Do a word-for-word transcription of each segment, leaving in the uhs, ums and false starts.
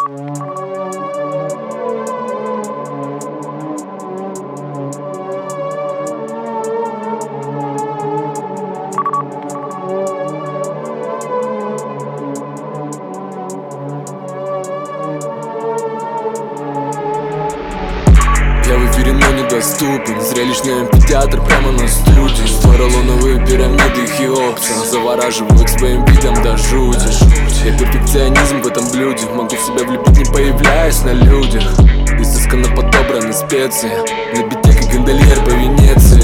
Я в эфире, но недоступен. Зрелищный амфитеатр прямо на студии. Поролоновые пирамиды Хеопса завораживают своим видом до жути. Я перфекционизм в этом блюде. Могу в себя влюбить, не появляясь на людях. Изысканно подобраны специи. На бите, как гондольер по Венеции.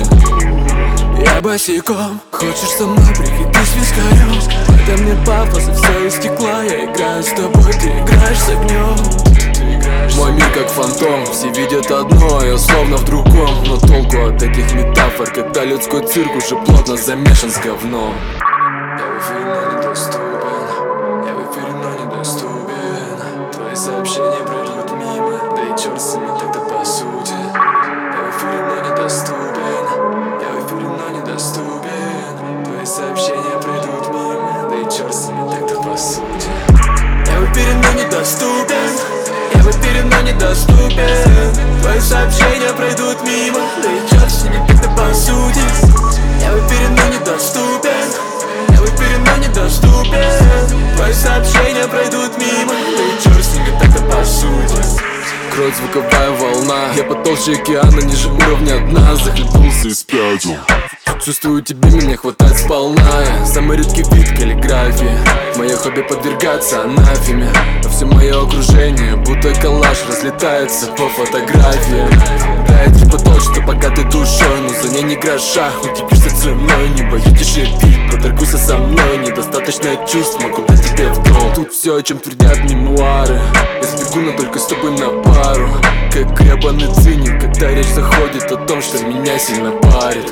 Я босиком. Хочешь со мной, приходи с вискарем. В этом нет пафоса, все из стекла. Я играю с тобой, ты играешь с огнем. Мой мир как фантом, все видят одно, я словно в другом. Но толку от этих метафор, когда людской цирк уже плотно замешан с говном. Я в эфире, но недоступен. Я в эфире, но недоступен. Твои сообщения пройдут мимо, да и черт с ними тогда по сути. Я в эфире, но недоступен. Я в эфире, но недоступен. Твои сообщения пройдут мимо, да и черт с ними тогда по сути. Я в эфире, но недоступен. Я в эфире, но недоступен. Твои сообщения пройдут мимо, да и черт с ними тогда по сути. Я в эфире, но недоступен. Я в эфире, но недоступен. Твои сообщения пройдут мимо, да и черт с ними тогда по сути. Кроет звуковая волна. Я потолще океана, ниже уровня дна. Захлебнулся и спятил. Чувствую, тебе меня хватает сполна. Я самый редкий вид каллиграфии. Мое хобби подвергаться анафеме. А все мое окружение, будто коллаж, разлетается по фотографиям. Да, я типа тот, что богатый душой, но за ней не гроша. Удивишься ценой, не боитесь пить. Поторгуйся со мной, недостаточно чувств, могу дать тебе в долг. Тут все, о чем твердят мемуары. Я сбегу, но только с тобой на пару. Как гребаный циник, когда речь заходит о том, что меня сильно парит.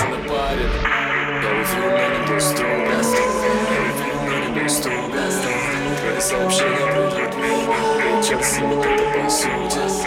Я в эфире, но недоступен. Я в эфире, но недоступен. Твои сообщения пройдут мимо, и черт с ними тогда по сути.